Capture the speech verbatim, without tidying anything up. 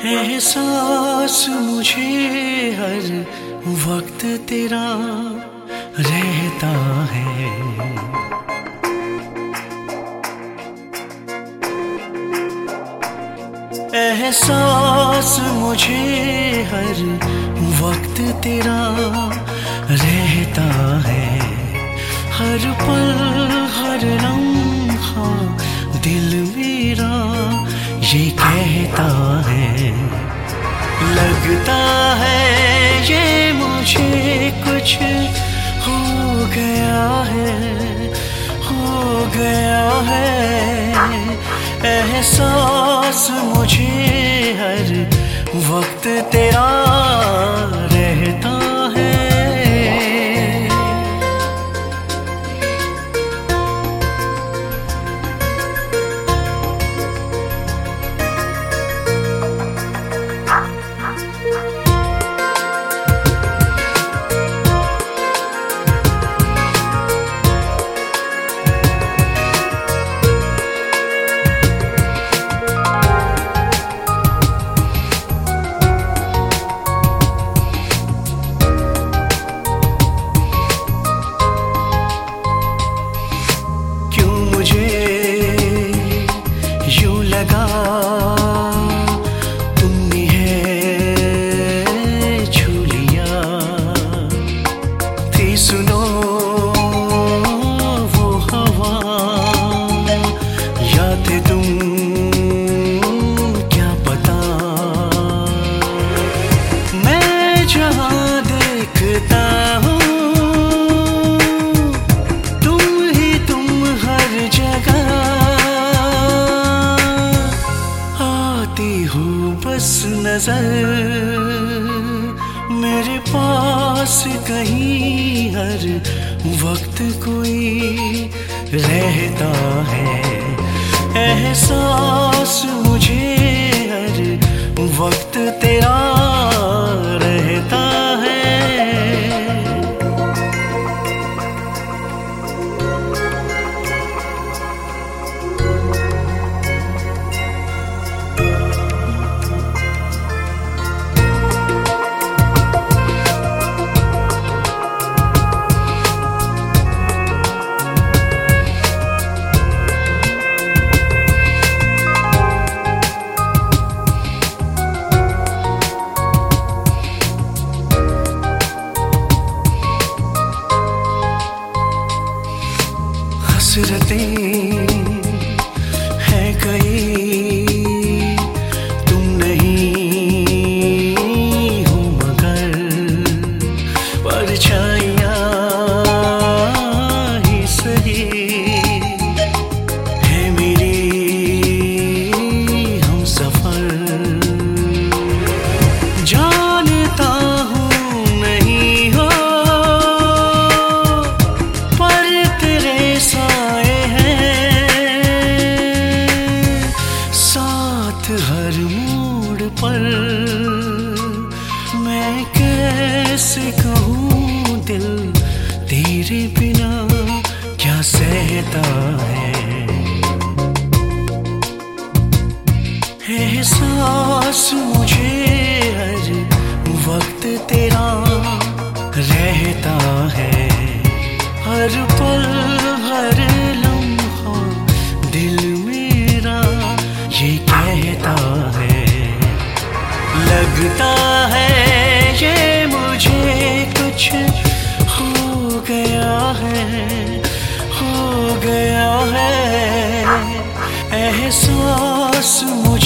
एहसास मुझे हर वक्त तेरा रहता है। एहसास मुझे हर वक्त तेरा रहता है। हर पल हर लम्हा दिल मेरा ये कहता है। लगता है ये मुझे कुछ हो गया है, हो गया है। एहसास मुझे हर वक्त तेरा रहता है। सुनो वो हवा, या थे तुम क्या पता। मैं जहाँ देखता हूँ तुम ही तुम हर जगह आती हो बस नजर मेरे पास कहीं। हर वक्त कोई रहता है। एहसास मुझे हर वक्त तेरा रहता है। हसरतें हैं कई तुम नहीं हो मगर परछाइयाँ ही सही है मेरी हम सफर। जानता हूँ नहीं हो पर तेरे साए हर मोड़ पर। मैं कैसे कहूँ दिल तेरे बिना क्या सहता है। एहसास मुझे हर वक्त तेरा रहता है। हर पल हर लम्हा दिल मेरा ये कहता है। लगता है ये मुझे कुछ हो गया है, हो गया है। एहसास मुझे